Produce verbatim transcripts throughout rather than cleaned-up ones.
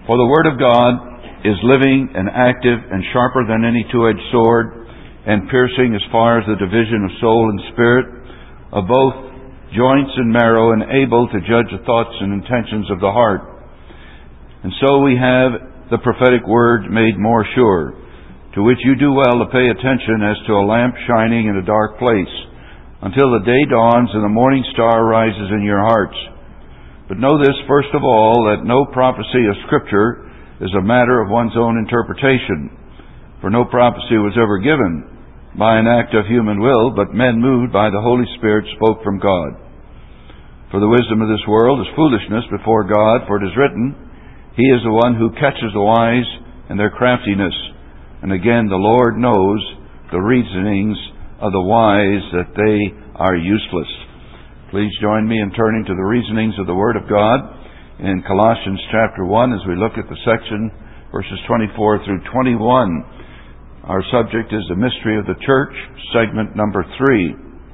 For the Word of God is living and active and sharper than any two-edged sword, and piercing as far as the division of soul and spirit, of both joints and marrow, and able to judge the thoughts and intentions of the heart. And so we have the prophetic word made more sure, to which you do well to pay attention as to a lamp shining in a dark place, until the day dawns and the morning star rises in your hearts. But know this, first of all, that no prophecy of Scripture is a matter of one's own interpretation. For no prophecy was ever given by an act of human will, but men moved by the Holy Spirit spoke from God. For the wisdom of this world is foolishness before God, for it is written, He is the one who catches the wise in their craftiness. And again, the Lord knows the reasonings of the wise, that they are useless. Please join me in turning to the reasonings of the Word of God in Colossians chapter one as we look at the section verses twenty-four through twenty-one. Our subject is the mystery of the church, segment number three.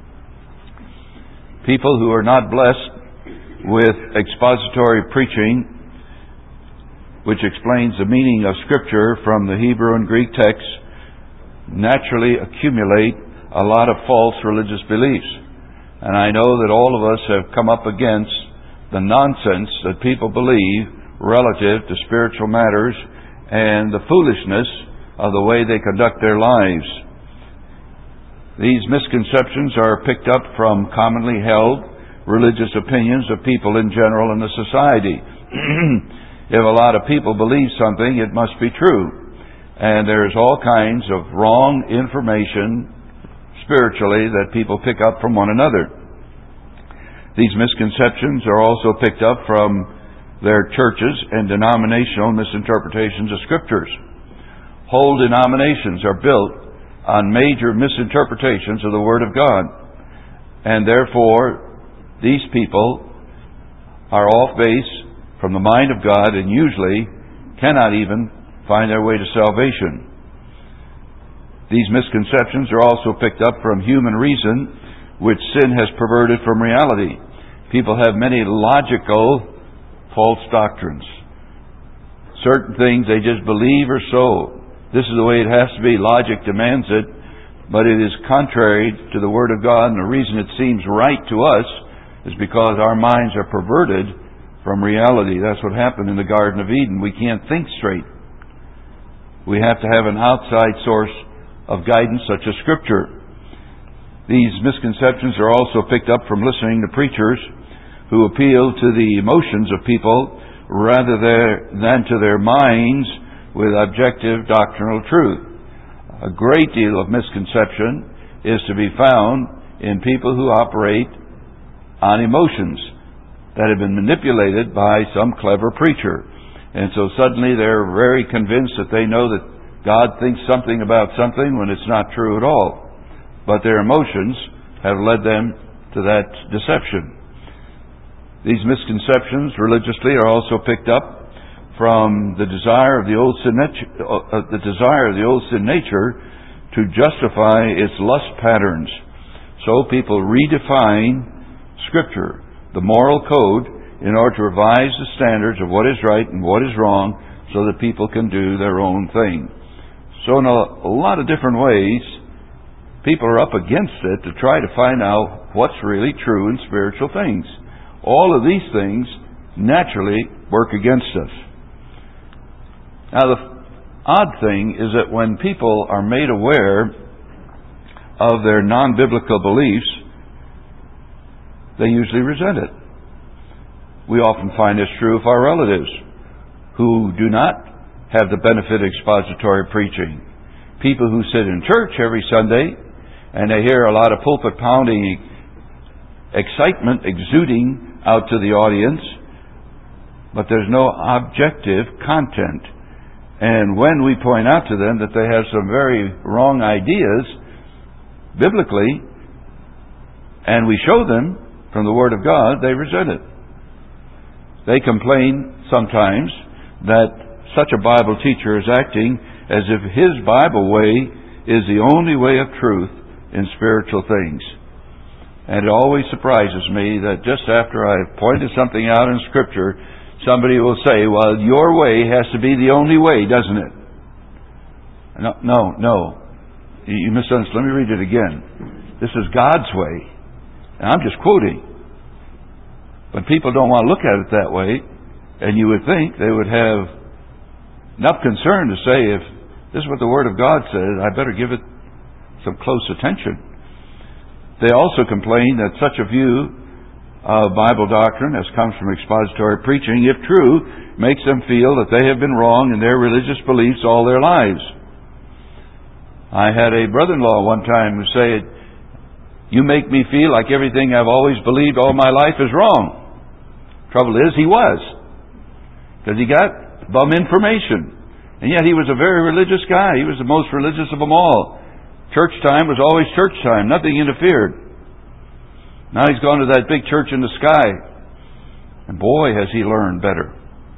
People who are not blessed with expository preaching, which explains the meaning of Scripture from the Hebrew and Greek texts, naturally accumulate a lot of false religious beliefs. And I know that all of us have come up against the nonsense that people believe relative to spiritual matters and the foolishness of the way they conduct their lives. These misconceptions are picked up from commonly held religious opinions of people in general in the society. If a lot of people believe something, it must be true. And there's all kinds of wrong information spiritually that people pick up from one another. These misconceptions are also picked up from their churches and denominational misinterpretations of Scriptures. Whole denominations are built on major misinterpretations of the Word of God. And therefore, these people are off base from the mind of God and usually cannot even find their way to salvation. These misconceptions are also picked up from human reason, which sin has perverted from reality. People have many logical false doctrines. Certain things they just believe are so. This is the way it has to be. Logic demands it, but it is contrary to the Word of God, and the reason it seems right to us is because our minds are perverted from reality. That's what happened in the Garden of Eden. We can't think straight. We have to have an outside source of guidance such as Scripture. These misconceptions are also picked up from listening to preachers who appeal to the emotions of people rather than to their minds with objective doctrinal truth. A great deal of misconception is to be found in people who operate on emotions that have been manipulated by some clever preacher. And so suddenly they're very convinced that they know that God thinks something about something when it's not true at all. But their emotions have led them to that deception. These misconceptions religiously are also picked up from the desire of the old sin nature, uh, the desire of the old sin nature to justify its lust patterns. So people redefine Scripture, the moral code, in order to revise the standards of what is right and what is wrong, so that people can do their own thing. So in a, a lot of different ways, people are up against it to try to find out what's really true in spiritual things. All of these things naturally work against us. Now, the odd thing is that when people are made aware of their non-biblical beliefs, they usually resent it. We often find this true of our relatives who do not have the benefit of expository preaching. People who sit in church every Sunday and they hear a lot of pulpit pounding excitement exuding out to the audience, but there's no objective content. And when we point out to them that they have some very wrong ideas biblically, and we show them from the Word of God, they resent it. They complain sometimes that such a Bible teacher is acting as if his Bible way is the only way of truth in spiritual things. And it always surprises me that just after I've pointed something out in Scripture, Somebody will say, well, your way has to be the only way, doesn't it? No, no, no. You misunderstood. Let me read it again. This is God's way. And I'm just quoting. But people don't want to look at it that way. And you would think they would have enough concern to say, if this is what the Word of God says, I better give it some close attention. They also complain that such a view of Bible doctrine as comes from expository preaching, if true, makes them feel that they have been wrong in their religious beliefs all their lives. I had a brother-in-law one time who said, you make me feel like everything I've always believed all my life is wrong. Trouble is, he was. Because he got bum information. And yet he was a very religious guy. He was the most religious of them all. Church time was always church time. Nothing interfered. Now he's gone to that big church in the sky. And boy, has he learned better.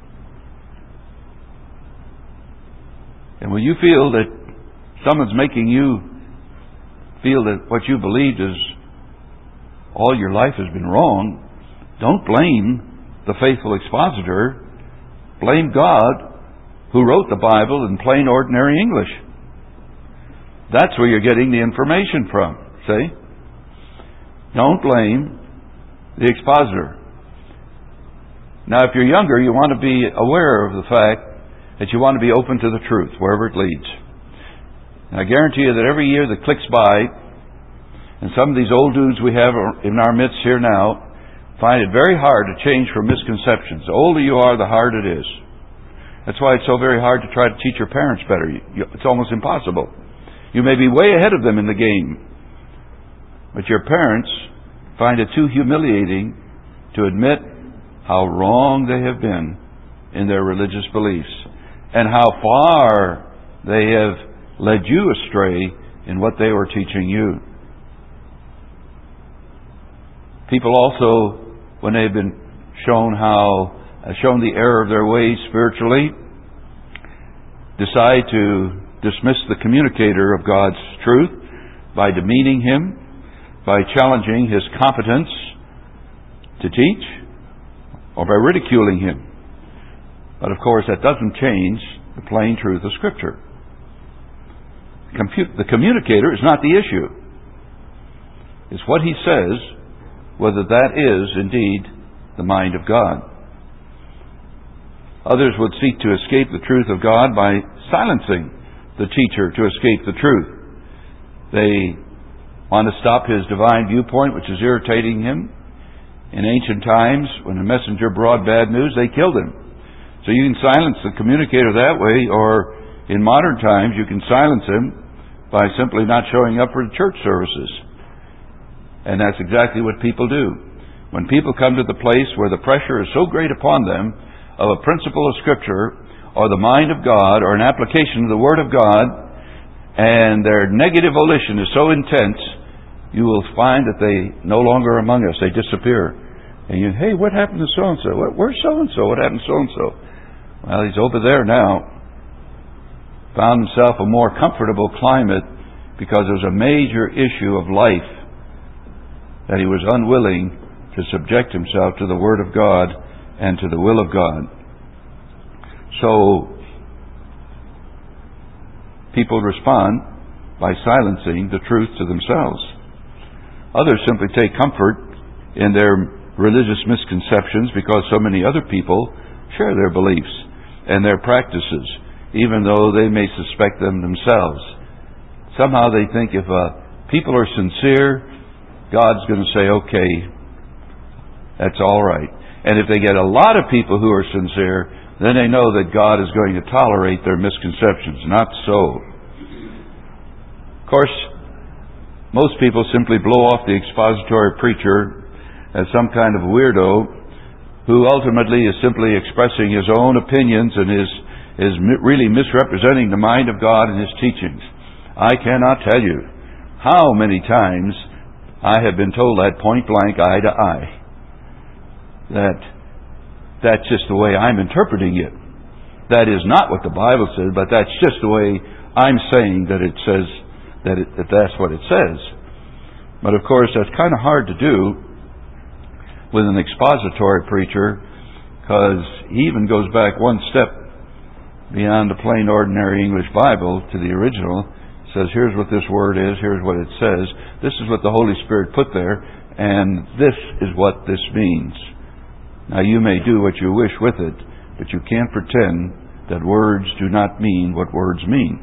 And when you feel that someone's making you feel that what you believed is all your life has been wrong, don't blame the faithful expositor. Blame God who wrote the Bible in plain ordinary English. That's where you're getting the information from. See? Don't blame the expositor. Now, if you're younger, you want to be aware of the fact that you want to be open to the truth, wherever it leads. And I guarantee you that every year that clicks by, and some of these old dudes we have in our midst here now find it very hard to change from misconceptions. The older you are, the harder it is. That's why it's so very hard to try to teach your parents better. It's almost impossible. You may be way ahead of them in the game, but your parents find it too humiliating to admit how wrong they have been in their religious beliefs and how far they have led you astray in what they were teaching you. People also, when they've been shown how, uh, shown the error of their ways spiritually, decide to dismiss the communicator of God's truth by demeaning him, by challenging his competence to teach, or by ridiculing him. But of course, that doesn't change the plain truth of Scripture. The communicator is not the issue. It's what he says, whether that is indeed the mind of God. Others would seek to escape the truth of God by silencing the teacher to escape the truth. They want to stop his divine viewpoint, which is irritating him. In ancient times, when a messenger brought bad news, they killed him. So you can silence the communicator that way, or in modern times, you can silence him by simply not showing up for the church services. And that's exactly what people do. When people come to the place where the pressure is so great upon them of a principle of Scripture, or the mind of God, or an application of the Word of God, and their negative volition is so intense, you will find that they no longer are among us. They disappear. And you, hey, what happened to so-and-so? Where's so-and-so? What happened to so-and-so? Well, he's over there now. Found himself a more comfortable climate because there's a major issue of life that he was unwilling to subject himself to the Word of God and to the will of God. So, people respond by silencing the truth to themselves. Others simply take comfort in their religious misconceptions because so many other people share their beliefs and their practices, even though they may suspect them themselves. Somehow they think if uh, people are sincere, God's going to say, okay, that's all right. And if they get a lot of people who are sincere, then they know that God is going to tolerate their misconceptions. Not so. Of course, most people simply blow off the expository preacher as some kind of weirdo who ultimately is simply expressing his own opinions and is, is really misrepresenting the mind of God and His teachings. I cannot tell you how many times I have been told that point blank, eye to eye, that that's just the way I'm interpreting it. That is not what the Bible says, but that's just the way I'm saying that it says, that, it, that that's what it says. But of course, that's kind of hard to do with an expository preacher, because he even goes back one step beyond the plain ordinary English Bible to the original. Says, here's what this word is, here's what it says, this is what the Holy Spirit put there, and this is what this means. Now you may do what you wish with it, but you can't pretend that words do not mean what words mean.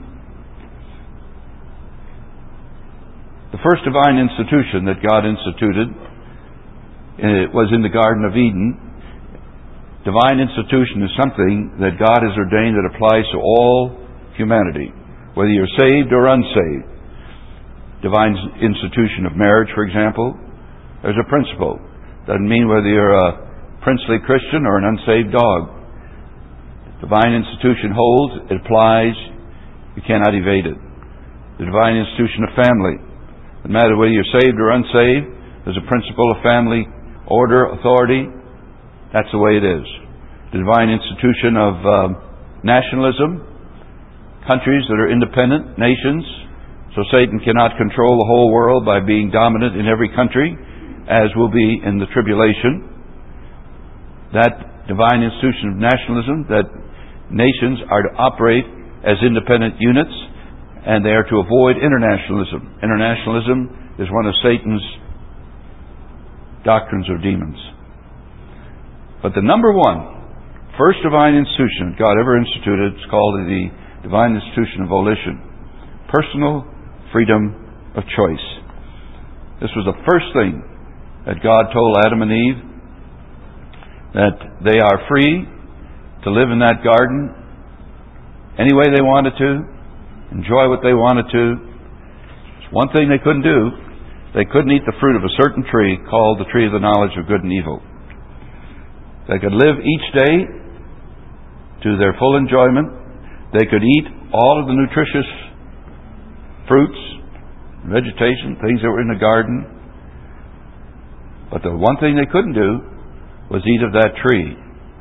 The first divine institution that God instituted, it was in the Garden of Eden. Divine institution is something that God has ordained that applies to all humanity, whether you're saved or unsaved. Divine institution of marriage, for example, there's a principle. Doesn't mean whether you're a princely Christian or an unsaved dog. Divine institution holds, it applies, you cannot evade it. The divine institution of family, no matter whether you're saved or unsaved, there's a principle of family, order, authority. That's the way it is. The divine institution of um, nationalism, countries that are independent nations, so Satan cannot control the whole world by being dominant in every country, as will be in the tribulation. That divine institution of nationalism, that nations are to operate as independent units, and they are to avoid internationalism. Internationalism is one of Satan's doctrines or demons. But the number one, first divine institution God ever instituted is called the divine institution of volition. Personal freedom of choice. This was the first thing that God told Adam and Eve, that they are free to live in that garden any way they wanted to, enjoy what they wanted to. There's one thing they couldn't do. They couldn't eat the fruit of a certain tree called the tree of the knowledge of good and evil. They could live each day to their full enjoyment. They could eat all of the nutritious fruits, vegetation, things that were in the garden. But the one thing they couldn't do was eat of that tree.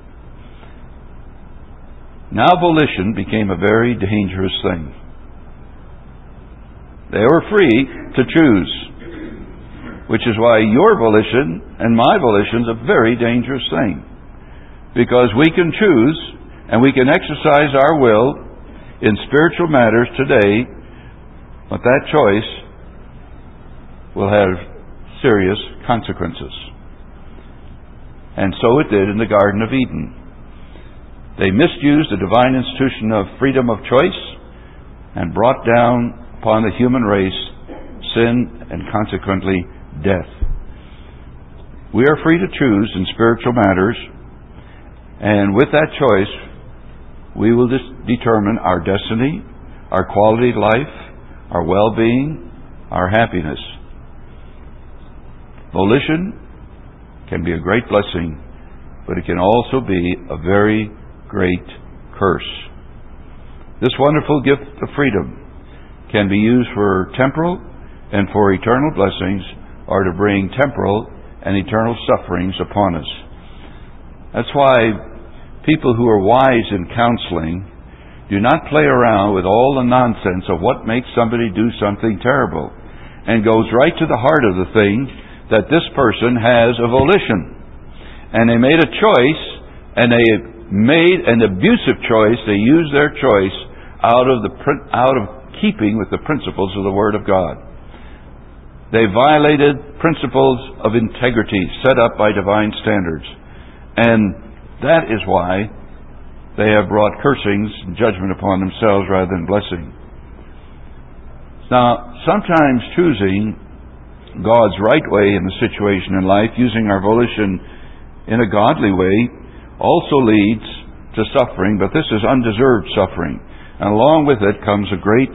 Now volition became a very dangerous thing. They were free to choose, which is why your volition and my volition is a very dangerous thing. Because we can choose and we can exercise our will in spiritual matters today, but that choice will have serious consequences. And so it did in the Garden of Eden. They misused the divine institution of freedom of choice and brought down upon the human race sin and consequently death. We are free to choose in spiritual matters, and with that choice we will dis- determine our destiny, our quality of life, our well-being, our happiness. Volition can be a great blessing, but it can also be a very great curse. This wonderful gift of freedom can be used for temporal and for eternal blessings, or to bring temporal and eternal sufferings upon us. That's why people who are wise in counseling do not play around with all the nonsense of what makes somebody do something terrible, and goes right to the heart of the thing, that this person has a volition. And they made a choice, and they made an abusive choice. They used their choice out of the out of keeping with the principles of the Word of God. They violated principles of integrity set up by divine standards. And that is why they have brought cursings and judgment upon themselves rather than blessing. Now, sometimes choosing God's right way in the situation in life, using our volition in a godly way, also leads to suffering, but this is undeserved suffering. And along with it comes a great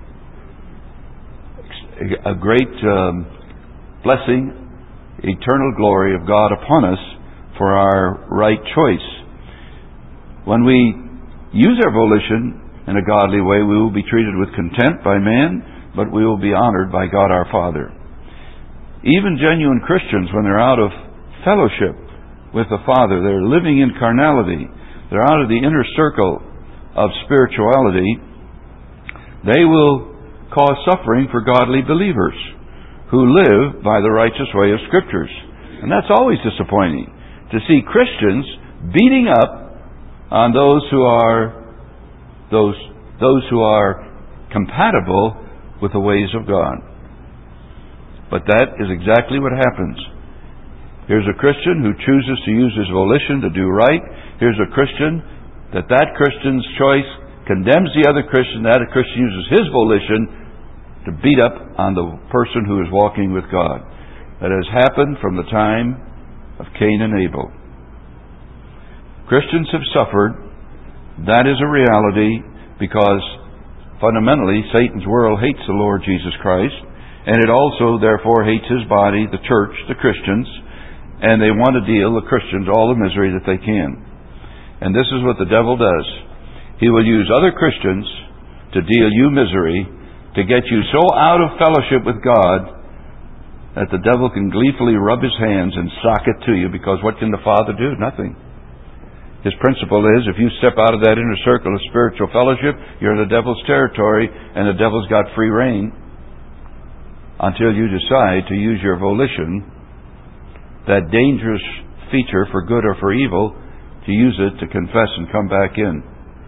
a great um, blessing, eternal glory of God upon us for our right choice. When we use our volition in a godly way, we will be treated with contempt by man, but we will be honored by God our Father. Even genuine Christians, when they're out of fellowship with the Father, they're living in carnality, they're out of the inner circle of spirituality, they will cause suffering for godly believers who live by the righteous way of Scriptures. And that's always disappointing, to see Christians beating up on those who are those those who are compatible with the ways of God. But that is exactly what happens. Here's a Christian who chooses to use his volition to do right. Here's a Christian that that Christian's choice condemns the other Christian. That Christian uses his volition to beat up on the person who is walking with God. That has happened from the time of Cain and Abel. Christians have suffered. That is a reality, because fundamentally Satan's world hates the Lord Jesus Christ, and it also therefore hates his body, the church, the Christians, and they want to deal the Christians all the misery that they can. And this is what the devil does. He will use other Christians to deal you misery, to get you so out of fellowship with God that the devil can gleefully rub his hands and sock it to you, because what can the Father do? Nothing. His principle is, if you step out of that inner circle of spiritual fellowship, you're in the devil's territory, and the devil's got free reign until you decide to use your volition, that dangerous feature for good or for evil, to use it to confess and come back in.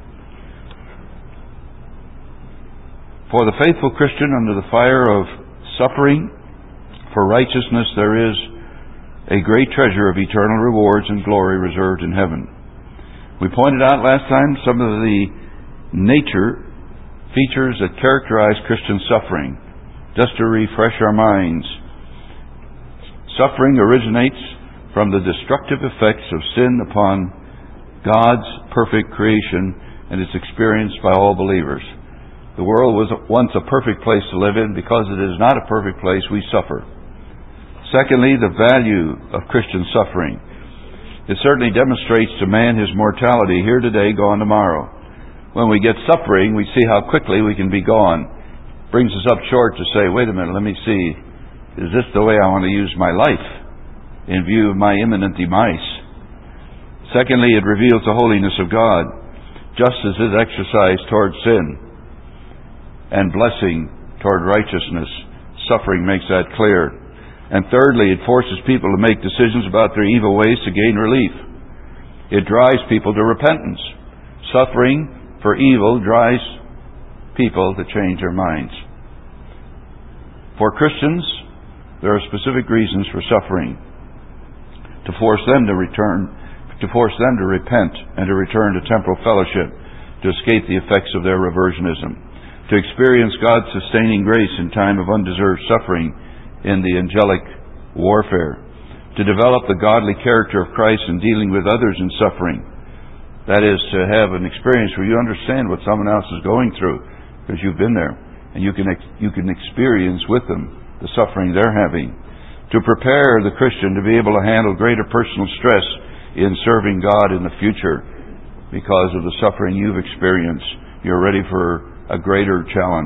For the faithful Christian, under the fire of suffering for righteousness, there is a great treasure of eternal rewards and glory reserved in heaven. We pointed out last time some of the nature features that characterize Christian suffering, just to refresh our minds. Suffering originates from the destructive effects of sin upon God's perfect creation, and is experienced by all believers. The world was once a perfect place to live in. Because it is not a perfect place, we suffer. Secondly, the value of Christian suffering. It certainly demonstrates to man his mortality, here today, gone tomorrow. When we get suffering, we see how quickly we can be gone. Brings us up short to say, wait a minute, let me see, is this the way I want to use my life in view of my imminent demise? Secondly, it reveals the holiness of God. Justice is exercised toward sin, and blessing toward righteousness. Suffering makes that clear. And thirdly, it forces people to make decisions about their evil ways to gain relief. It drives people to repentance. Suffering for evil drives people to change their minds. For Christians, there are specific reasons for suffering. To force them to return, to force them to repent and to return to temporal fellowship, to escape the effects of their reversionism, to experience God's sustaining grace in time of undeserved suffering in the angelic warfare, to develop the godly character of Christ in dealing with others in suffering. That is, to have an experience where you understand what someone else is going through, because you've been there, and you can ex- you can experience with them the suffering they're having. To prepare the Christian to be able to handle greater personal stress in serving God in the future, because of the suffering you've experienced. You're ready for a greater challenge.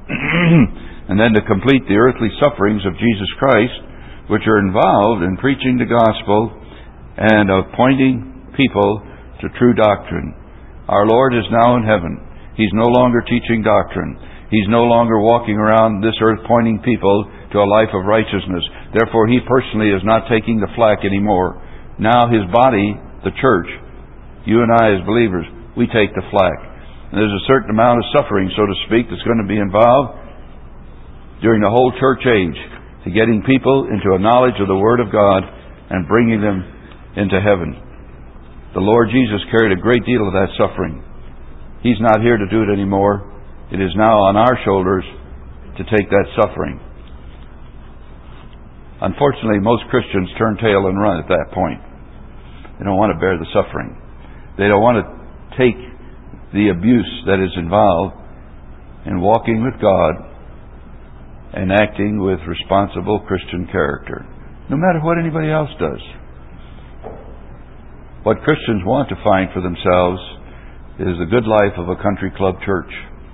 And then to complete the earthly sufferings of Jesus Christ, which are involved in preaching the gospel and of pointing people to true doctrine. Our Lord is now in heaven. He's no longer teaching doctrine. He's no longer walking around this earth pointing people to a life of righteousness. Therefore, He personally is not taking the flack anymore. Now His body, the church, you and I as believers, we take the flack. And there's a certain amount of suffering, so to speak, that's going to be involved during the whole church age, to getting people into a knowledge of the Word of God and bringing them into heaven. The Lord Jesus carried a great deal of that suffering. He's not here to do it anymore. It is now on our shoulders to take that suffering. Unfortunately, most Christians turn tail and run at that point. They don't want to bear the suffering. They don't want to take the abuse that is involved in walking with God and acting with responsible Christian character, no matter what anybody else does. What Christians want to find for themselves is the good life of a country club church.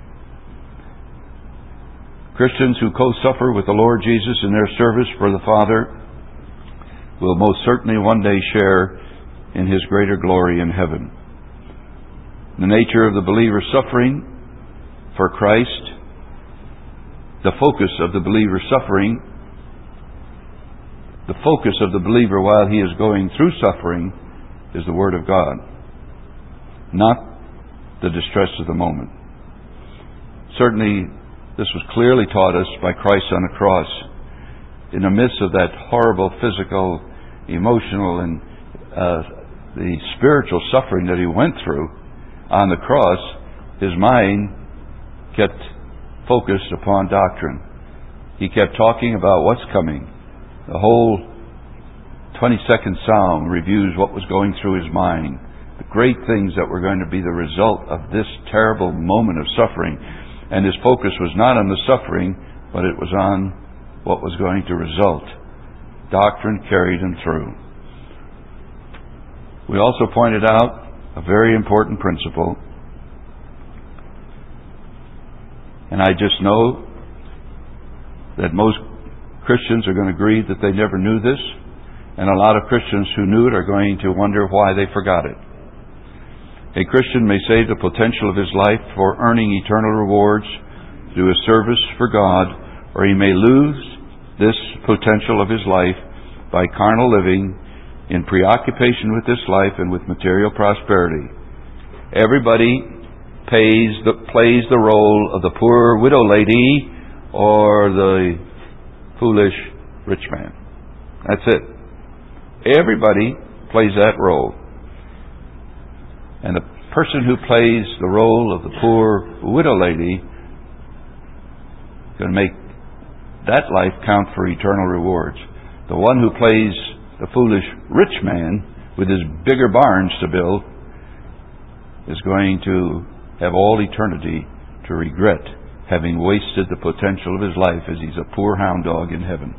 Christians who co-suffer with the Lord Jesus in their service for the Father will most certainly one day share in His greater glory in heaven. The nature of the believer's suffering for Christ, the focus of the believer's suffering, the focus of the believer while he is going through suffering, is the Word of God, not the distress of the moment. Certainly, this was clearly taught us by Christ on the cross. In the midst of that horrible physical, emotional, and uh, the spiritual suffering that he went through on the cross, his mind kept focused upon doctrine. He kept talking about what's coming. The whole twenty-second Psalm reviews what was going through his mind, the great things that were going to be the result of this terrible moment of suffering. And his focus was not on the suffering, but it was on what was going to result. Doctrine carried him through. We also pointed out a very important principle, and I just know that most Christians are going to agree that they never knew this, and a lot of Christians who knew it are going to wonder why they forgot it. A Christian may save the potential of his life for earning eternal rewards through his service for God, or he may lose this potential of his life by carnal living in preoccupation with this life and with material prosperity. Everybody pays the, plays the role of the poor widow lady or the foolish rich man. That's it. Everybody plays that role. And the person who plays the role of the poor widow lady is going to make that life count for eternal rewards. The one who plays the foolish rich man with his bigger barns to build is going to have all eternity to regret having wasted the potential of his life as he's a poor hound dog in heaven.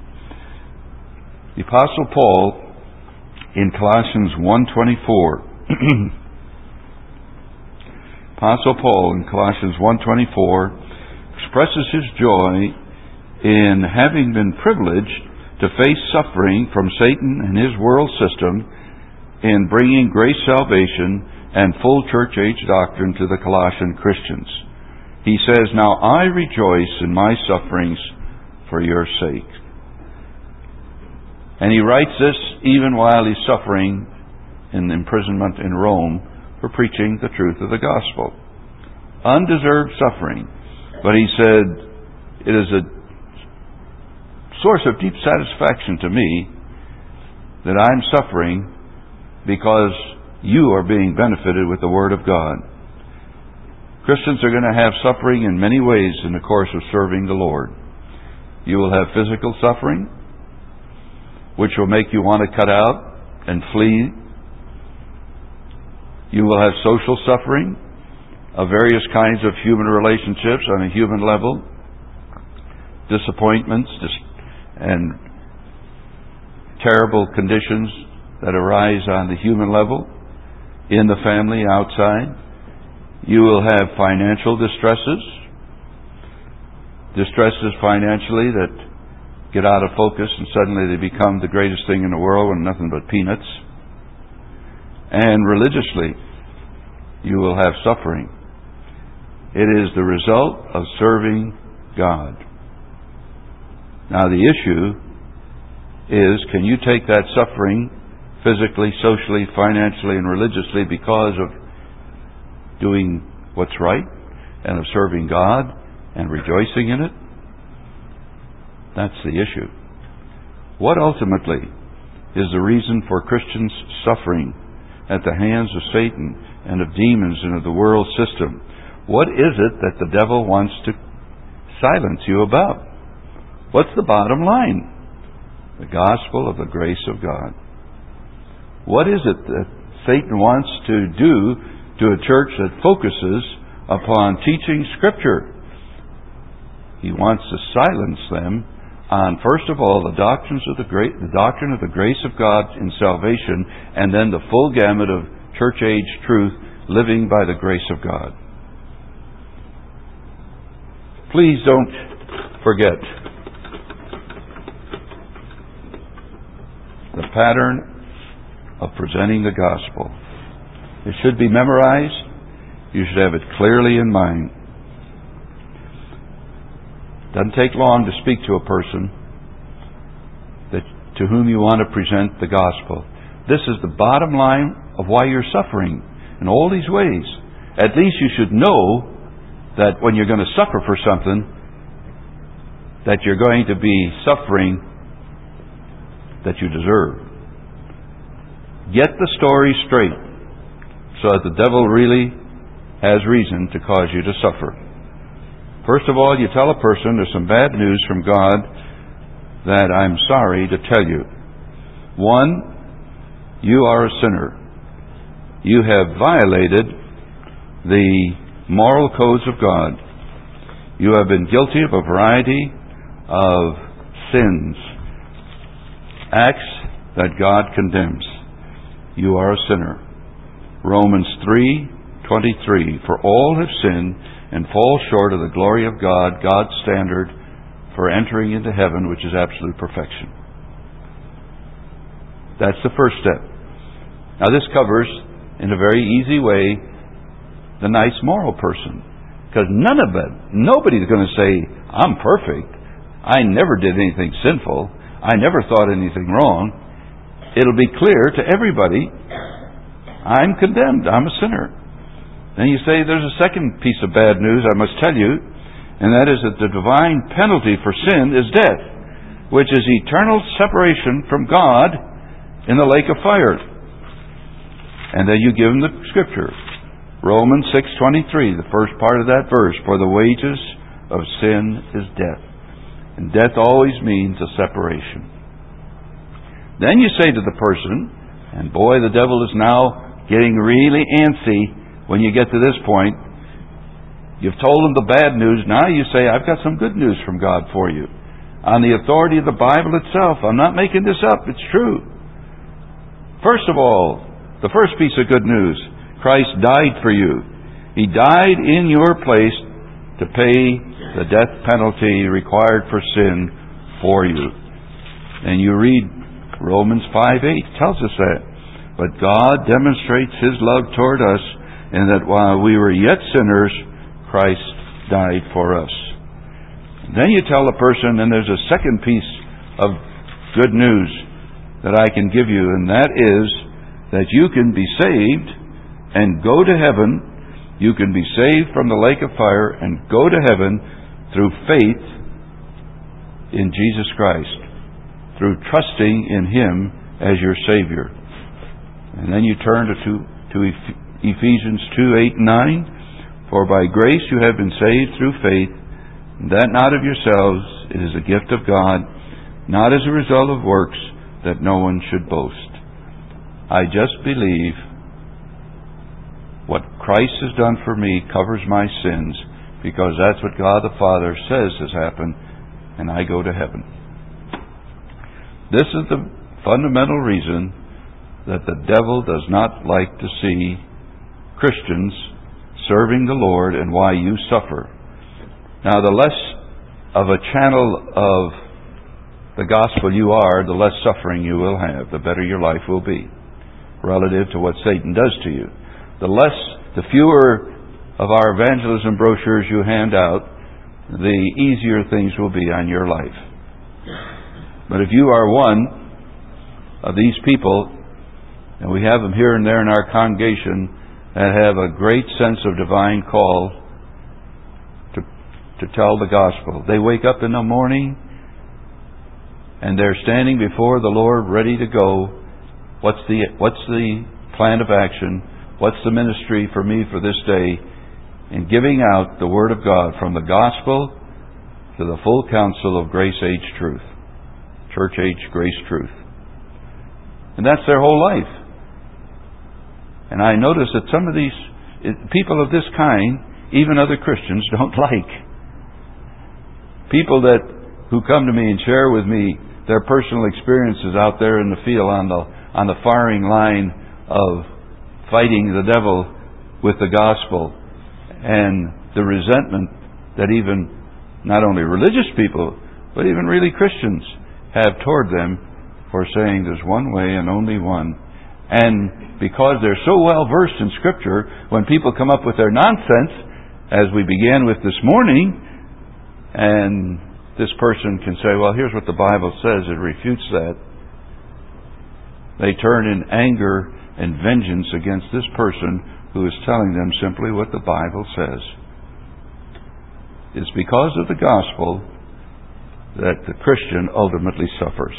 The Apostle Paul in Colossians one twenty-four Apostle Paul in Colossians one twenty-four expresses his joy in having been privileged to face suffering from Satan and his world system in bringing grace salvation and full church age doctrine to the Colossian Christians. He says, "Now I rejoice in my sufferings for your sake." And he writes this even while he's suffering in imprisonment in Rome for preaching the truth of the gospel. Undeserved suffering. But he said, it is a source of deep satisfaction to me that I'm suffering because you are being benefited with the Word of God. Christians are going to have suffering in many ways in the course of serving the Lord. You will have physical suffering, which will make you want to cut out and flee. You will have social suffering of various kinds of human relationships on a human level, disappointments and terrible conditions that arise on the human level, in the family, outside. You will have financial distresses, distresses financially that get out of focus and suddenly they become the greatest thing in the world and nothing but peanuts. And religiously, you will have suffering. It is the result of serving God. Now the issue is, can you take that suffering physically, socially, financially, and religiously because of doing what's right and of serving God and rejoicing in it? That's the issue. What ultimately is the reason for Christians suffering at the hands of Satan and of demons and of the world system? What is it that the devil wants to silence you about? What's the bottom line? The gospel of the grace of God. What is it that Satan wants to do to a church that focuses upon teaching Scripture? He wants to silence them on, first of all, the doctrines of the great, the doctrine of the grace of God in salvation, and then the full gamut of church age truth, living by the grace of God. Please don't forget the pattern of presenting the gospel. It should be memorized. You should have it clearly in mind. It doesn't take long to speak to a person that, to whom you want to present the gospel. this is the bottom line of why you're suffering in all these ways. At least you should know that when you're going to suffer for something, that you're going to be suffering that you deserve. Get the story straight so that the devil really has reason to cause you to suffer. First of all, you tell a person there's some bad news from God that I'm sorry to tell you. One, you are a sinner. You have violated the moral codes of God. You have been guilty of a variety of sins, acts that God condemns. You are a sinner. Romans three twenty-three, for all have sinned and fall short of the glory of God, God's standard for entering into heaven, which is absolute perfection. That's the first step. Now this covers, in a very easy way, the nice moral person. Because none of it, nobody's going to say, I'm perfect. I never did anything sinful. I never thought anything wrong. It'll be clear to everybody, I'm condemned. I'm a sinner. Then you say, there's a second piece of bad news I must tell you, and that is that the divine penalty for sin is death, which is eternal separation from God in the lake of fire. And then you give them the scripture. Romans six twenty-three, the first part of that verse, for the wages of sin is death. And death always means a separation. Then you say to the person, and boy, the devil is now getting really antsy when you get to this point. You've told him the bad news. Now you say, I've got some good news from God for you. On the authority of the Bible itself. I'm not making this up. It's true. First of all, the first piece of good news, Christ died for you. He died in your place to pay the death penalty required for sin for you. And you read Romans five eight, tells us that. But God demonstrates His love toward us, and that while we were yet sinners, Christ died for us. And then you tell a person, and there's a second piece of good news that I can give you, and that is that you can be saved and go to heaven. You can be saved from the lake of fire and go to heaven through faith in Jesus Christ, through trusting in Him as your Savior. And then you turn to, to Ephesians two eight and nine. For by grace you have been saved through faith, and that not of yourselves, it is a gift of God, not as a result of works, that no one should boast. I just believe what Christ has done for me covers my sins, because that's what God the Father says has happened, and I go to heaven. This is the fundamental reason that the devil does not like to see Christians serving the Lord, and why you suffer. Now, the less of a channel of the gospel you are, the less suffering you will have, the better your life will be, relative to what Satan does to you. The less, the fewer of our evangelism brochures you hand out, the easier things will be on your life. But if you are one of these people, and we have them here and there in our congregation that have a great sense of divine call to, to tell the gospel. They wake up in the morning and they're standing before the Lord ready to go. What's the, what's the plan of action? What's the ministry for me for this day? In giving out the Word of God from the gospel to the full counsel of grace age truth. Church age grace truth. And that's their whole life. And I notice that some of these people of this kind, even other Christians, don't like. People that who come to me and share with me their personal experiences out there in the field on the on the firing line of fighting the devil with the gospel, and the resentment that even not only religious people, but even really Christians have toward them for saying there's one way and only one. And because they're so well versed in Scripture, when people come up with their nonsense, as we began with this morning, and this person can say, well, here's what the Bible says, it refutes that. they turn in anger and vengeance against this person who is telling them simply what the Bible says. It's because of the gospel that the Christian ultimately suffers.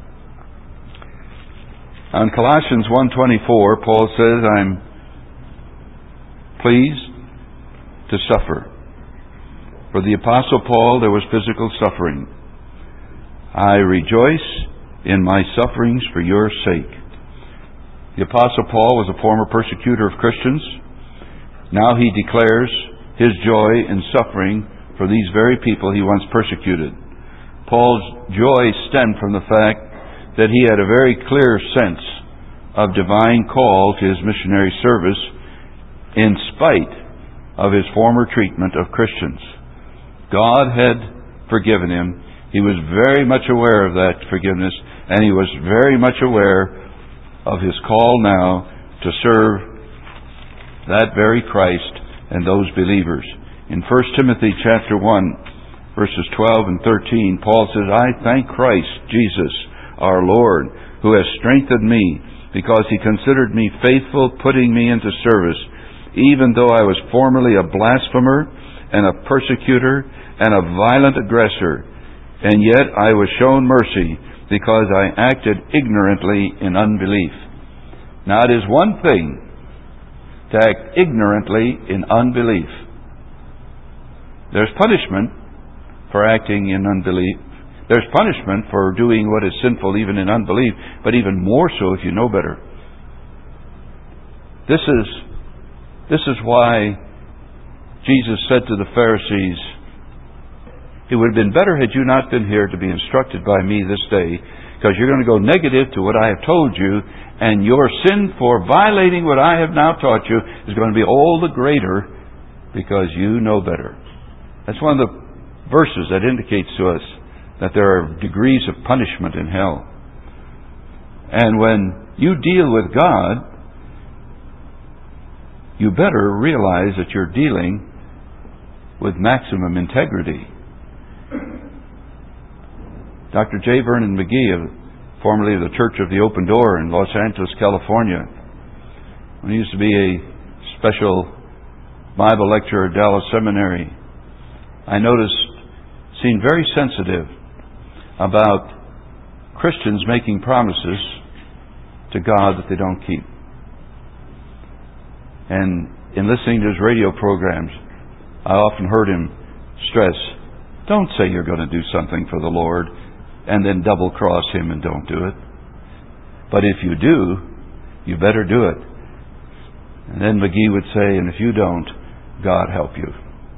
On Colossians one twenty-four, Paul says, I'm pleased to suffer. For the Apostle Paul, there was physical suffering. I rejoice in my sufferings for your sake. The Apostle Paul was a former persecutor of Christians. Now he declares his joy in suffering for these very people he once persecuted. Paul's joy stemmed from the fact that he had a very clear sense of divine call to his missionary service in spite of his former treatment of Christians. God had forgiven him. He was very much aware of that forgiveness, and he was very much aware of his call now to serve that very Christ and those believers. In First Timothy chapter one, verses twelve and thirteen, Paul says, I thank Christ Jesus, our Lord, who has strengthened me, because he considered me faithful, putting me into service, even though I was formerly a blasphemer and a persecutor and a violent aggressor. And yet I was shown mercy, because I acted ignorantly in unbelief. Now it is one thing to act ignorantly in unbelief. There's punishment for acting in unbelief. There's punishment for doing what is sinful even in unbelief, but even more so if you know better. This is, this is why Jesus said to the Pharisees, it would have been better had you not been here to be instructed by me this day, because you're going to go negative to what I have told you, and your sin for violating what I have now taught you is going to be all the greater because you know better. That's one of the verses that indicates to us that there are degrees of punishment in hell. And when you deal with God, you better realize that you're dealing with maximum integrity. Doctor J. Vernon McGee, formerly of the Church of the Open Door in Los Angeles, California, when he used to be a special Bible lecturer at Dallas Seminary, I noticed, seemed very sensitive about Christians making promises to God that they don't keep. And in listening to his radio programs, I often heard him stress, don't say you're going to do something for the Lord and then double cross him and don't do it. But if you do, you better do it. And then McGee would say, and if you don't, God help you.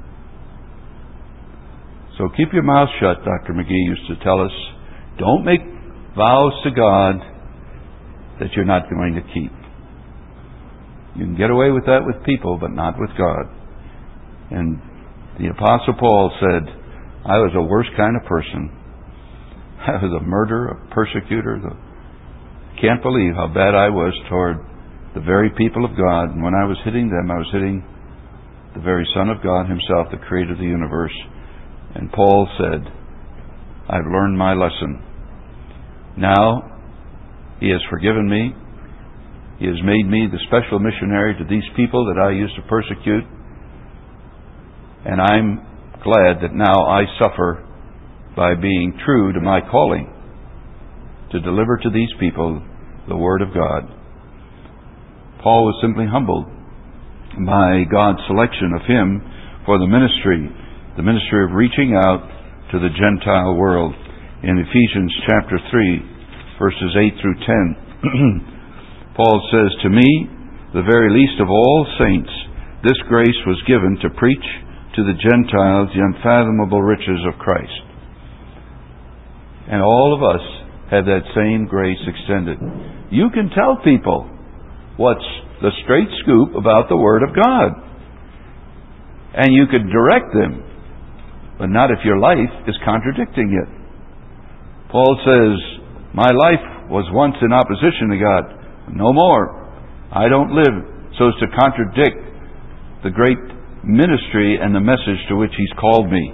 So keep your mouth shut, Doctor McGee used to tell us. Don't make vows to God that you're not going to keep. You can get away with that with people, but not with God. And the Apostle Paul said, I was a worse kind of person. I was a murderer, a persecutor. I can't believe how bad I was toward the very people of God. And when I was hitting them, I was hitting the very Son of God himself, the creator of the universe. And Paul said, I've learned my lesson. Now, he has forgiven me. He has made me the special missionary to these people that I used to persecute. And I'm glad that now I suffer by being true to my calling to deliver to these people the Word of God. Paul was simply humbled by God's selection of him for the ministry, the ministry of reaching out to the Gentile world. In Ephesians chapter three, verses eight through ten, Paul says, to me, the very least of all saints, this grace was given to preach to the Gentiles the unfathomable riches of Christ. And all of us have that same grace extended. You can tell people what's the straight scoop about the Word of God. And you could direct them, but not if your life is contradicting it. Paul says, my life was once in opposition to God. No more. I don't live so as to contradict the great ministry and the message to which He's called me.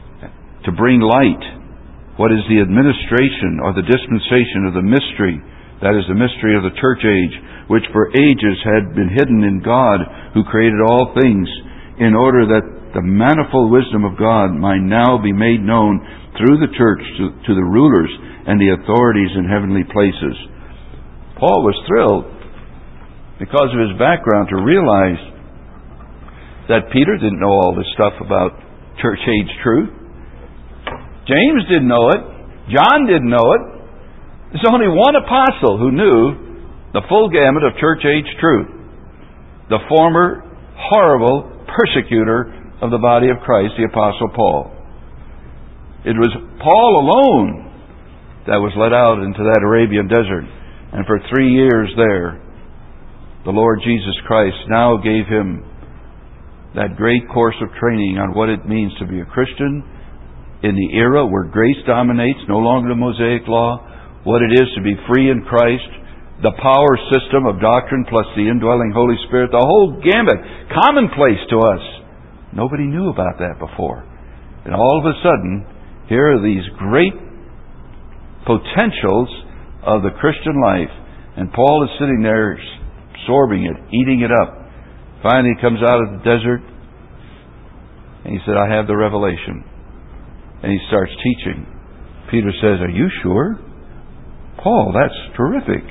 To bring light. What is the administration or the dispensation of the mystery That is the mystery of the church age, which for ages had been hidden in God, who created all things, in order that the manifold wisdom of God might now be made known through the church to, to the rulers and the authorities in heavenly places. Paul was thrilled because of his background to realize that Peter didn't know all this stuff about church age truth. James didn't know it. John didn't know it. There's only one apostle who knew the full gamut of church age truth. The former horrible persecutor of the body of Christ, the Apostle Paul. It was Paul alone that was led out into that Arabian desert. And for three years there, the Lord Jesus Christ now gave him that great course of training on what it means to be a Christian in the era where grace dominates, no longer the Mosaic Law, what it is to be free in Christ, the power system of doctrine plus the indwelling Holy Spirit, the whole gambit, commonplace to us. Nobody knew about that before. And all of a sudden, here are these great potentials of the Christian life. And Paul is sitting there absorbing it, eating it up. Finally he comes out of the desert and he said, I have the revelation. And he starts teaching. Peter says, are you sure? Paul, that's terrific.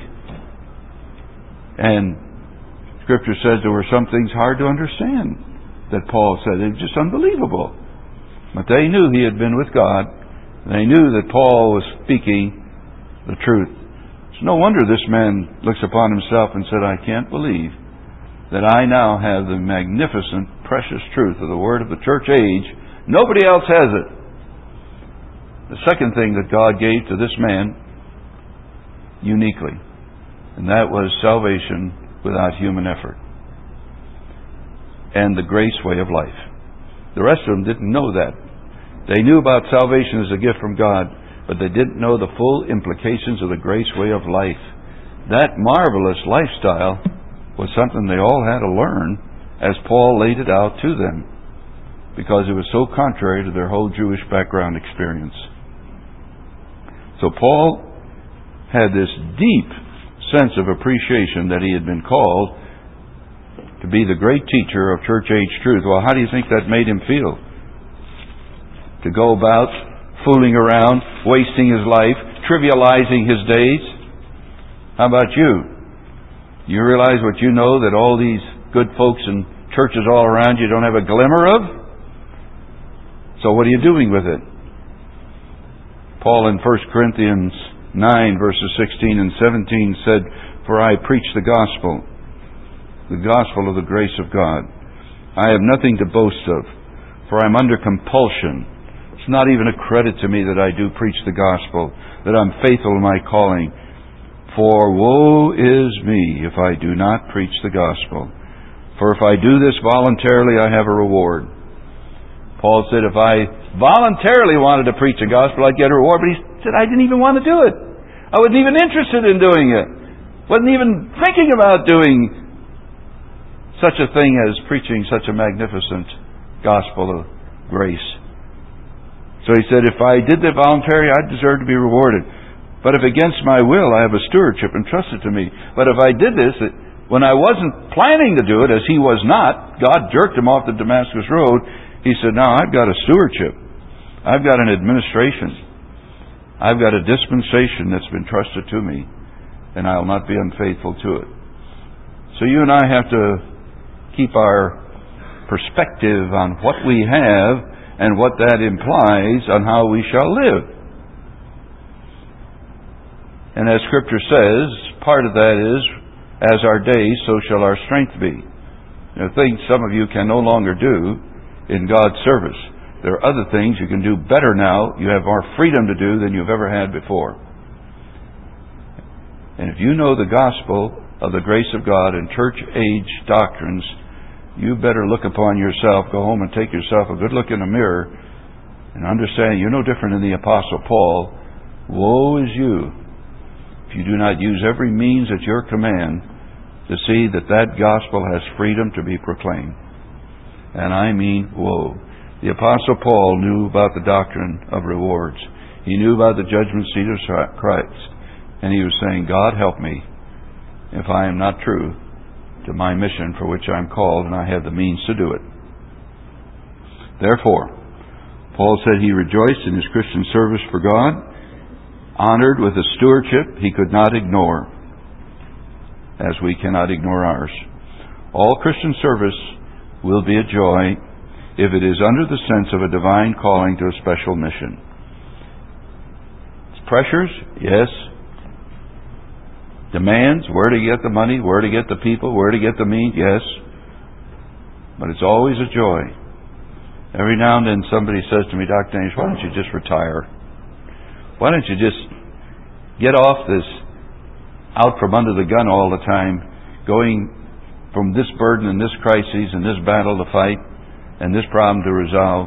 And Scripture says there were some things hard to understand that Paul said. It was just unbelievable. But they knew he had been with God. They knew that Paul was speaking the truth. It's no wonder this man looks upon himself and said, I can't believe that I now have the magnificent, precious truth of the word of the church age. Nobody else has it. The second thing that God gave to this man uniquely, and that was salvation without human effort and the grace way of life. The rest of them didn't know that. They knew about salvation as a gift from God, but they didn't know the full implications of the grace way of life. That marvelous lifestyle was something they all had to learn as Paul laid it out to them, because it was so contrary to their whole Jewish background experience. So Paul had this deep sense of appreciation that he had been called to be the great teacher of church age truth. Well, how do you think that made him feel? To go about fooling around, wasting his life, trivializing his days? How about you? You realize what you know that all these good folks and churches all around you don't have a glimmer of? So what are you doing with it? Paul in First Corinthians nine verses sixteen and seventeen said, for I preach the gospel, the gospel of the grace of God. I have nothing to boast of, for I'm under compulsion. It's not even a credit to me that I do preach the gospel, that I'm faithful in my calling. For woe is me if I do not preach the gospel. For if I do this voluntarily, I have a reward. Paul said if I voluntarily wanted to preach the gospel, I'd get a reward. But he said I didn't even want to do it. I wasn't even interested in doing it. Wasn't even thinking about doing such a thing as preaching such a magnificent gospel of grace. So he said, if I did that voluntarily, I'd deserve to be rewarded. But if against my will, I have a stewardship entrusted to me. But if I did this, when I wasn't planning to do it, as he was not, God jerked him off the Damascus Road, he said, now I've got a stewardship. I've got an administration. I've got a dispensation that's been trusted to me, and I'll not be unfaithful to it. So you and I have to keep our perspective on what we have and what that implies on how we shall live. And as Scripture says, part of that is, as our days, so shall our strength be. There are things some of you can no longer do in God's service. There are other things you can do better now. You have more freedom to do than you've ever had before. And if you know the gospel of the grace of God and church age doctrines, you better look upon yourself, go home and take yourself a good look in the mirror and understand you're no different than the Apostle Paul. Woe is you if you do not use every means at your command to see that that gospel has freedom to be proclaimed. And I mean, woe. The Apostle Paul knew about the doctrine of rewards. He knew about the judgment seat of Christ. And he was saying, God help me if I am not true to my mission for which I'm called and I have the means to do it. Therefore, Paul said he rejoiced in his Christian service for God, honored with a stewardship he could not ignore, as we cannot ignore ours. All Christian service will be a joy if it is under the sense of a divine calling to a special mission. It's pressures, yes. Demands, where to get the money, where to get the people, where to get the means, yes. But it's always a joy. Every now and then somebody says to me, Doctor Danish, why don't you just retire? Why don't you just get off this out from under the gun all the time, going from this burden and this crisis and this battle to fight and this problem to resolve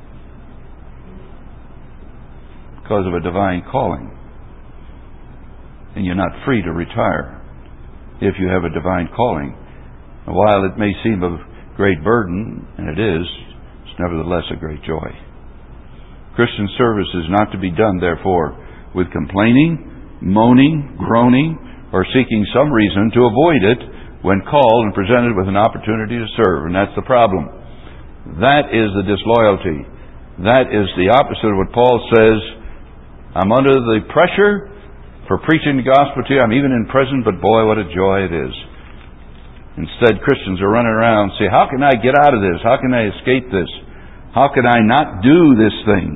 because of a divine calling. And you're not free to retire if you have a divine calling. And while it may seem a great burden, and it is, it's nevertheless a great joy. Christian service is not to be done, therefore, with complaining, moaning, groaning, or seeking some reason to avoid it when called and presented with an opportunity to serve. And that's the problem. That is the disloyalty. That is the opposite of what Paul says. I'm under the pressure for preaching the gospel to you. I'm even in prison, but boy, what a joy it is. Instead, Christians are running around and say, how can I get out of this? How can I escape this? How can I not do this thing?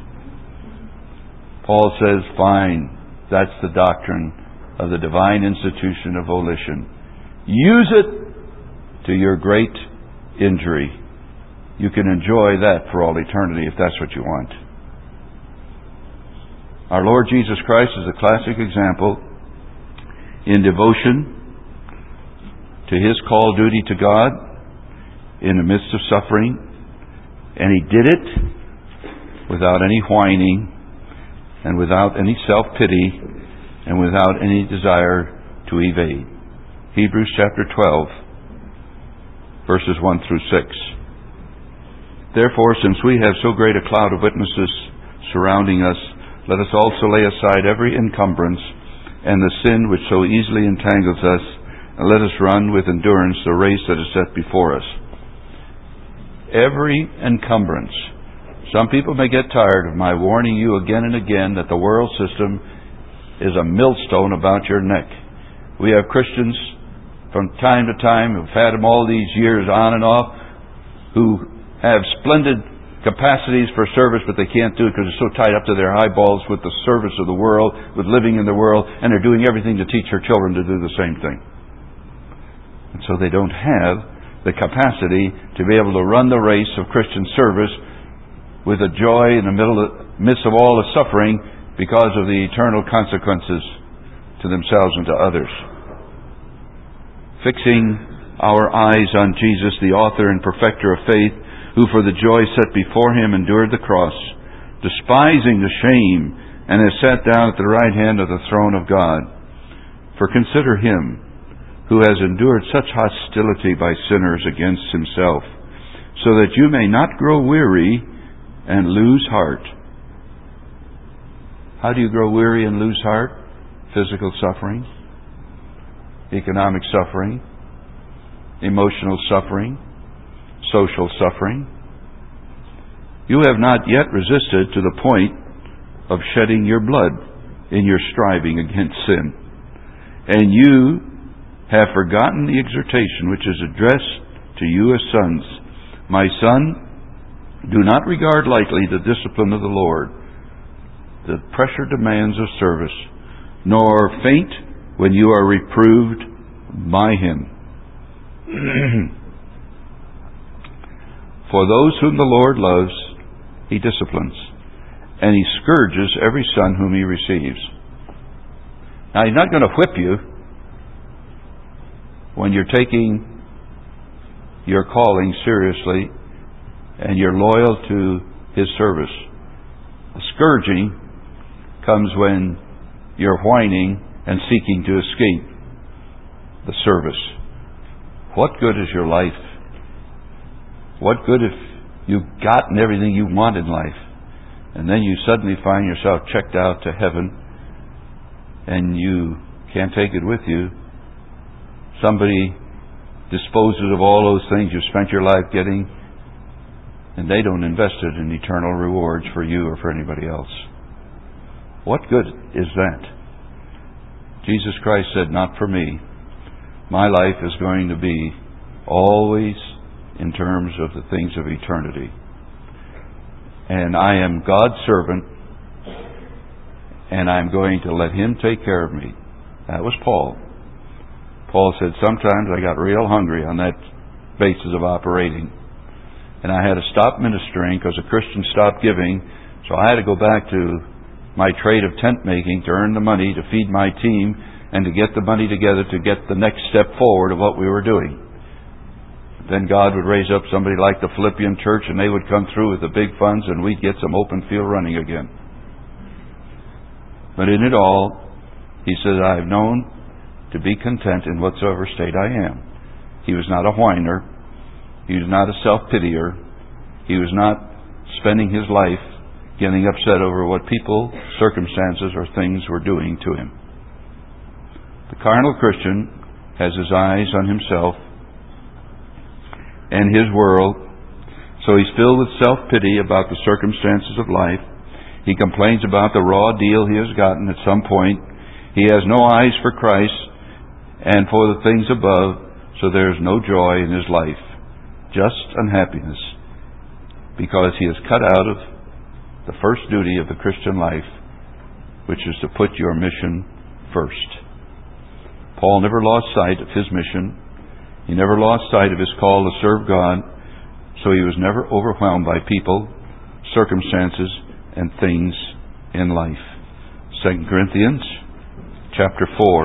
Paul says, fine. That's the doctrine of the divine institution of volition. Use it to your great injury. You can enjoy that for all eternity if that's what you want. Our Lord Jesus Christ is a classic example in devotion to His call duty to God in the midst of suffering, and He did it without any whining and without any self-pity and without any desire to evade. Hebrews chapter twelve, verses one through six. Therefore, since we have so great a cloud of witnesses surrounding us, let us also lay aside every encumbrance and the sin which so easily entangles us, and let us run with endurance the race that is set before us. Every encumbrance. Some people may get tired of my warning you again and again that the world system is a millstone about your neck. We have Christians from time to time who've had them all these years on and off, who have splendid capacities for service, but they can't do it because they're so tied up to their eyeballs with the service of the world, with living in the world, and they're doing everything to teach their children to do the same thing. And so they don't have the capacity to be able to run the race of Christian service with a joy in the middle of, midst of all the suffering because of the eternal consequences to themselves and to others. Fixing our eyes on Jesus, the author and perfecter of faith, who for the joy set before Him endured the cross, despising the shame, and has sat down at the right hand of the throne of God. For consider Him who has endured such hostility by sinners against Himself, so that you may not grow weary and lose heart. How do you grow weary and lose heart? Physical suffering, economic suffering, emotional suffering, social suffering. You have not yet resisted to the point of shedding your blood in your striving against sin. And you have forgotten the exhortation which is addressed to you as sons. My son, do not regard lightly the discipline of the Lord, the pressure demands of service, nor faint when you are reproved by Him. For those whom the Lord loves, He disciplines, and He scourges every son whom He receives. Now, He's not going to whip you when you're taking your calling seriously and you're loyal to His service. The scourging comes when you're whining and seeking to escape the service. What good is your life? What good if you've gotten everything you want in life, and then you suddenly find yourself checked out to heaven, and you can't take it with you, somebody disposes of all those things you spent your life getting, and they don't invest it in eternal rewards for you or for anybody else. What good is that? Jesus Christ said, not for me. My life is going to be always in terms of the things of eternity. And I am God's servant, and I'm going to let Him take care of me. That was Paul. Paul said, sometimes I got real hungry on that basis of operating. And I had to stop ministering because a Christian stopped giving. So I had to go back to my trade of tent making to earn the money to feed my team and to get the money together to get the next step forward of what we were doing. Then God would raise up somebody like the Philippian church, and they would come through with the big funds, and we'd get some open field running again. But in it all, he says, I have known to be content in whatsoever state I am. He was not a whiner. He was not a self-pitier. He was not spending his life getting upset over what people, circumstances, or things were doing to him. The carnal Christian has his eyes on himself and his world, so he's filled with self-pity about the circumstances of life. He complains about the raw deal he has gotten at some point. He has no eyes for Christ and for the things above, so there is no joy in his life, just unhappiness, because he is cut out of the first duty of the Christian life, which is to put your mission first. Paul never lost sight of his mission. He never lost sight of his call to serve God, so he was never overwhelmed by people, circumstances, and things in life. Second Corinthians chapter four,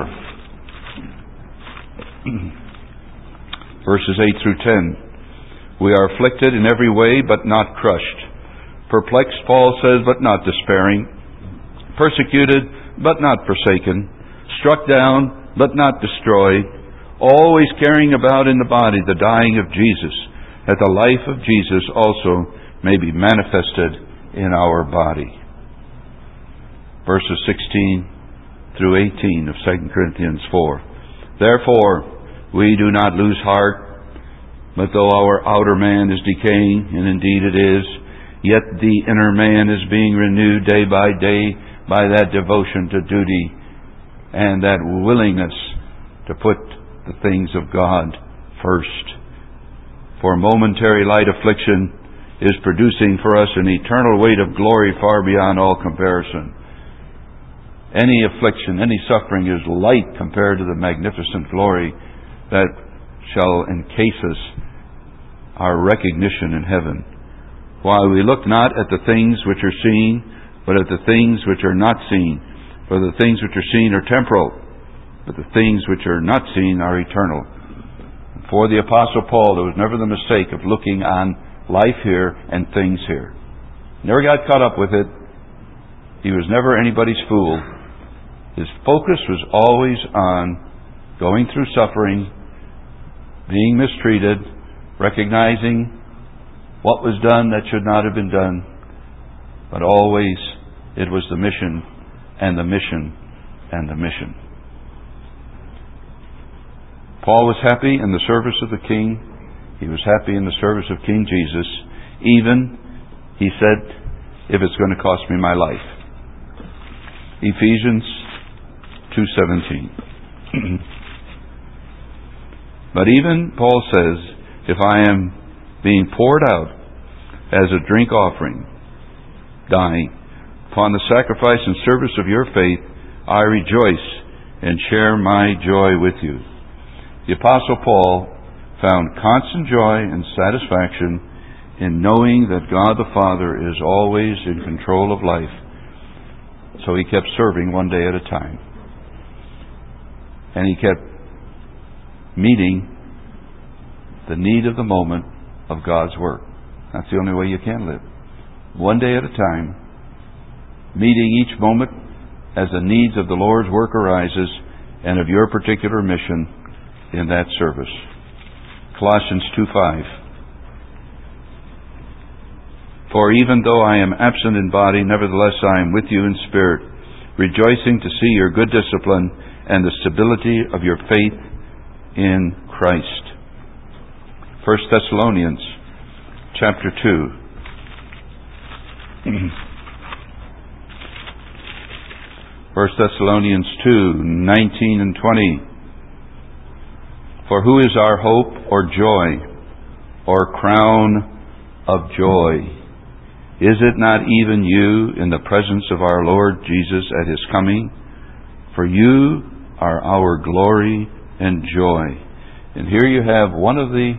verses eight through ten. We are afflicted in every way, but not crushed. Perplexed, Paul says, but not despairing. Persecuted, but not forsaken. Struck down, but not destroyed. Always carrying about in the body the dying of Jesus, that the life of Jesus also may be manifested in our body. Verses sixteen through eighteen of Second Corinthians four. Therefore, we do not lose heart, but though our outer man is decaying, and indeed it is, yet the inner man is being renewed day by day by that devotion to duty and that willingness to put the things of God first. For momentary light affliction is producing for us an eternal weight of glory far beyond all comparison. Any affliction, any suffering is light compared to the magnificent glory that shall encase us, our recognition in heaven. While we look not at the things which are seen, but at the things which are not seen. For the things which are seen are temporal, but the things which are not seen are eternal. For the Apostle Paul, there was never the mistake of looking on life here and things here. Never got caught up with it. He was never anybody's fool. His focus was always on going through suffering, being mistreated, recognizing what was done that should not have been done, but always it was the mission and the mission and the mission. Paul was happy in the service of the King. He was happy in the service of King Jesus. Even, he said, if it's going to cost me my life. Ephesians two seventeen. But even, Paul says, if I am being poured out as a drink offering, dying, upon the sacrifice and service of your faith, I rejoice and share my joy with you. The Apostle Paul found constant joy and satisfaction in knowing that God the Father is always in control of life. So he kept serving one day at a time. And he kept meeting the need of the moment of God's work. That's the only way you can live. One day at a time, meeting each moment as the needs of the Lord's work arises and of your particular mission in that service. Colossians two five. For even though I am absent in body, nevertheless I am with you in spirit, rejoicing to see your good discipline and the stability of your faith in Christ. First Thessalonians chapter two. First Thessalonians two, nineteen and twenty. For who is our hope or joy or crown of joy? Is it not even you in the presence of our Lord Jesus at His coming? For you are our glory and joy. And here you have one of the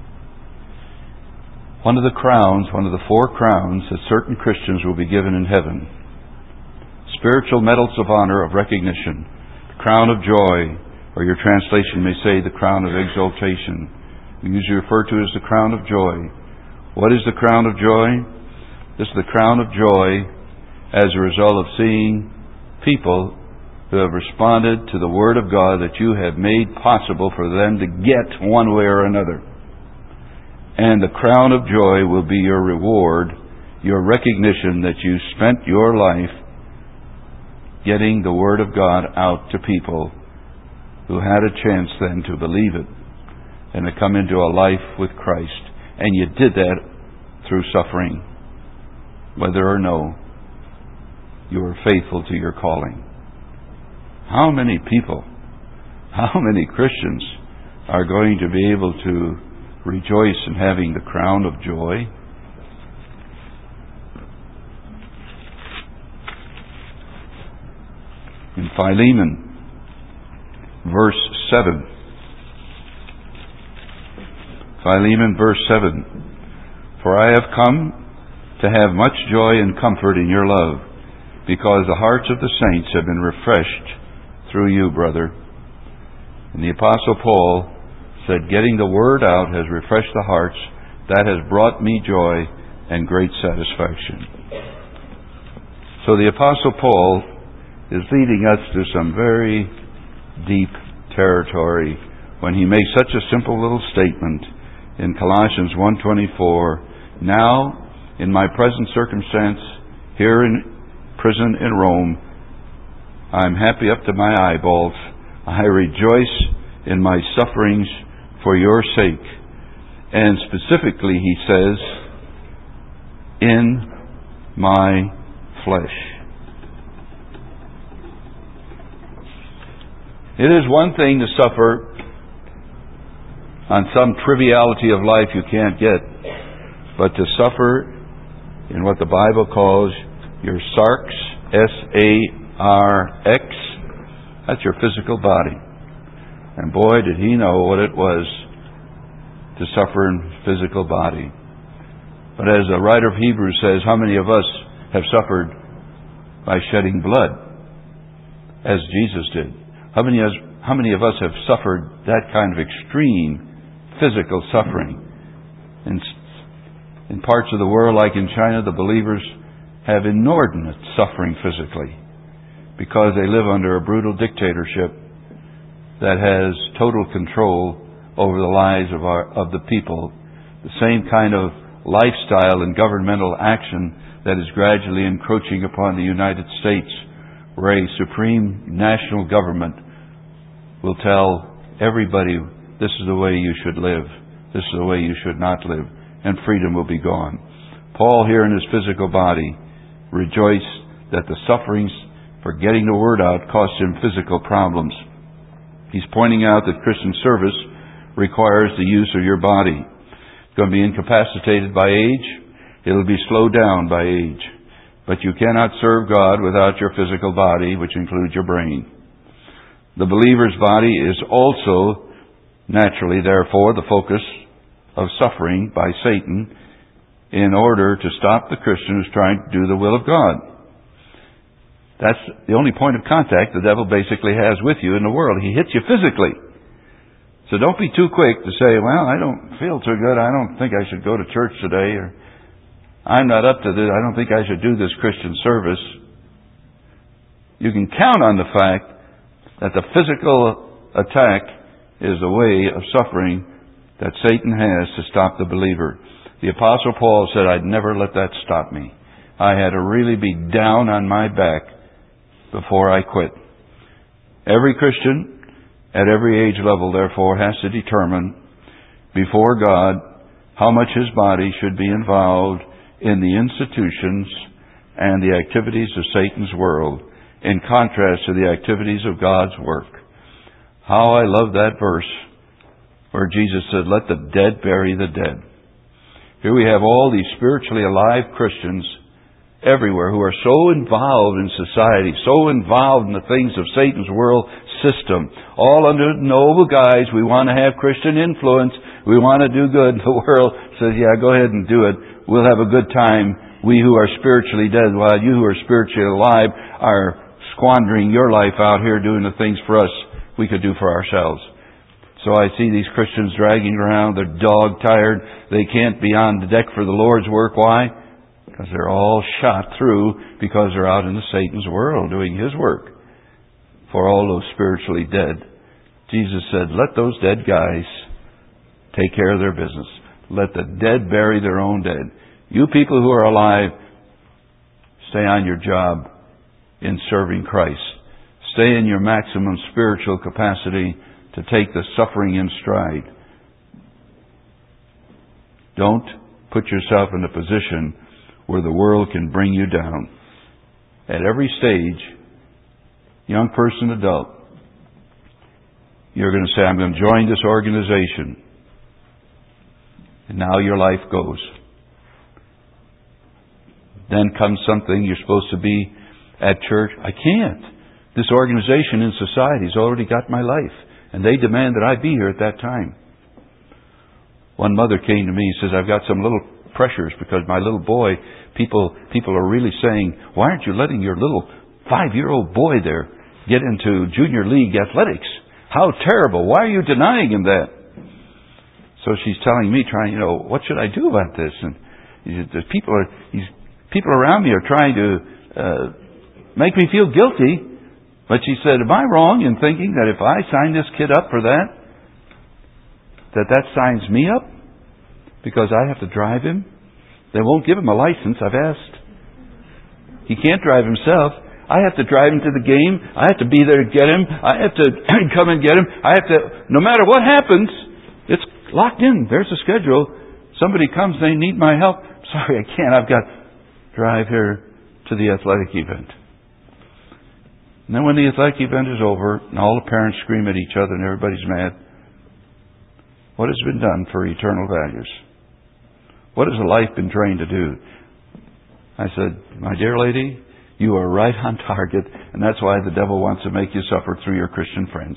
one of the crowns, one of the four crowns that certain Christians will be given in heaven. Spiritual medals of honor, of recognition. The crown of joy, or your translation may say the crown of exaltation. We usually refer to it as the crown of joy. What is the crown of joy? This is the crown of joy as a result of seeing people who have responded to the Word of God that you have made possible for them to get one way or another. And the crown of joy will be your reward, your recognition that you spent your life getting the Word of God out to people who had a chance then to believe it and to come into a life with Christ. And you did that through suffering. Whether or no you were faithful to your calling. How many people, how many Christians are going to be able to rejoice in having the crown of joy? In Philemon, verse seven. Philemon, verse seven. For I have come to have much joy and comfort in your love, because the hearts of the saints have been refreshed through you, brother. And the Apostle Paul said, getting the word out has refreshed the hearts. That has brought me joy and great satisfaction. So the Apostle Paul is leading us to some very deep territory when he makes such a simple little statement in Colossians one twenty-four. Now, in my present circumstance, here in prison in Rome, I'm happy up to my eyeballs. I rejoice in my sufferings for your sake. And specifically, he says, in my flesh. It is one thing to suffer on some triviality of life you can't get, but to suffer in what the Bible calls your sarx, S A R X, that's your physical body. And boy, did he know what it was to suffer in physical body. But as the writer of Hebrews says, how many of us have suffered by shedding blood, as Jesus did? How many, how many of us have suffered that kind of extreme physical suffering? In, in parts of the world, like in China, the believers have inordinate suffering physically because they live under a brutal dictatorship that has total control over the lives of our of the people. The same kind of lifestyle and governmental action that is gradually encroaching upon the United States, where a supreme national government will tell everybody, this is the way you should live, this is the way you should not live, and freedom will be gone. Paul here in his physical body rejoiced that the sufferings for getting the word out cost him physical problems. He's pointing out that Christian service requires the use of your body. It's going to be incapacitated by age. It'll be slowed down by age. But you cannot serve God without your physical body, which includes your brain. The believer's body is also naturally, therefore, the focus of suffering by Satan in order to stop the Christian who's trying to do the will of God. That's the only point of contact the devil basically has with you in the world. He hits you physically. So don't be too quick to say, well, I don't feel too good. I don't think I should go to church today. Or I'm not up to this. I don't think I should do this Christian service. You can count on the fact that the physical attack is a way of suffering that Satan has to stop the believer. The Apostle Paul said, I'd never let that stop me. I had to really be down on my back before I quit. Every Christian at every age level, therefore, has to determine before God how much his body should be involved in the institutions and the activities of Satan's world, in contrast to the activities of God's work. How I love that verse where Jesus said, "Let the dead bury the dead." Here we have all these spiritually alive Christians everywhere who are so involved in society, so involved in the things of Satan's world system, all under noble guise. We want to have Christian influence. We want to do good. The world says, yeah, go ahead and do it. We'll have a good time. We who are spiritually dead, while you who are spiritually alive are squandering your life out here doing the things for us we could do for ourselves. So I see these Christians dragging around. They're dog-tired. They can't be on the deck for the Lord's work. Why? Because they're all shot through because they're out in the Satan's world doing his work. For all those spiritually dead, Jesus said, let those dead guys take care of their business. Let the dead bury their own dead. You people who are alive, stay on your job in serving Christ. Stay in your maximum spiritual capacity to take the suffering in stride. Don't put yourself in a position where the world can bring you down. At every stage, young person, adult, you're going to say, I'm going to join this organization. And now your life goes. Then comes something, you're supposed to be at church. I can't. This organization in society has already got my life. And they demand that I be here at that time. One mother came to me and says, I've got some little pressures because my little boy, people people are really saying, why aren't you letting your little five-year-old boy there get into junior league athletics? How terrible. Why are you denying him that? So she's telling me, trying, you know, what should I do about this? And the people are, these people around me are trying to uh, make me feel guilty. But she said, am I wrong in thinking that if I sign this kid up for that, that that signs me up? Because I have to drive him? They won't give him a license, I've asked. He can't drive himself. I have to drive him to the game. I have to be there to get him. I have to come and get him. I have to, no matter what happens, it's locked in. There's a schedule. Somebody comes, they need my help. Sorry, I can't. I've got to drive here to the athletic event. And then when the athletic event is over, and all the parents scream at each other and everybody's mad, what has been done for eternal values? What has a life been trained to do? I said, my dear lady, you are right on target, and that's why the devil wants to make you suffer through your Christian friends.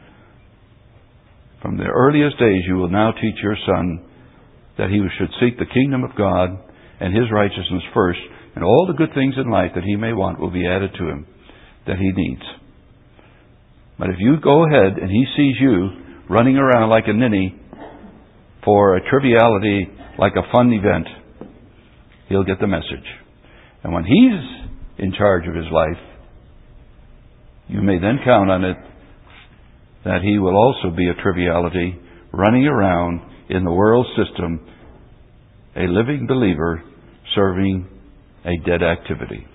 From the earliest days, you will now teach your son that he should seek the kingdom of God and his righteousness first, and all the good things in life that he may want will be added to him that he needs. But if you go ahead and he sees you running around like a ninny for a triviality like a fun event, he'll get the message. And when he's in charge of his life, you may then count on it that he will also be a triviality running around in the world system, a living believer serving a dead activity.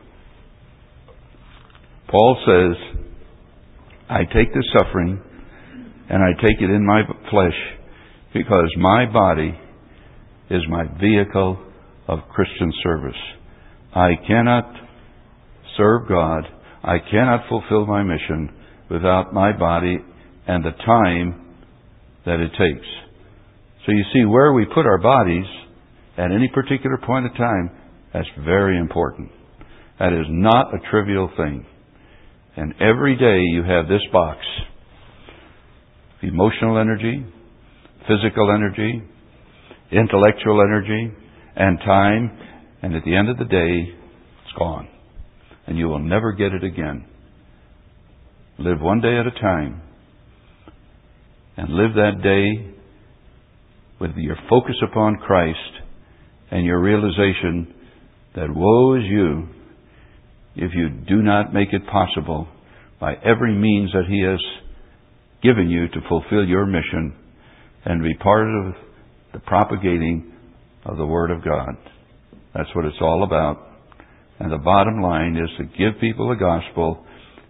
Paul says, I take this suffering and I take it in my flesh because my body is my vehicle of Christian service. I cannot serve God, I cannot fulfill my mission without my body and the time that it takes. So you see, where we put our bodies at any particular point of time, that's very important. That is not a trivial thing. And every day you have this box. Emotional energy, physical energy, intellectual energy, and time. And at the end of the day, it's gone. And you will never get it again. Live one day at a time. And live that day with your focus upon Christ and your realization that woe is you if you do not make it possible by every means that He has given you to fulfill your mission and be part of the propagating of the Word of God. That's what it's all about. And the bottom line is to give people the gospel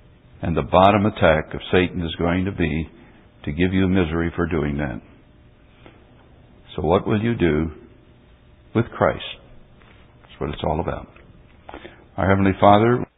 And the bottom attack of Satan is going to be to give you misery for doing that. So what will you do with Christ? That's what it's all about. Our Heavenly Father,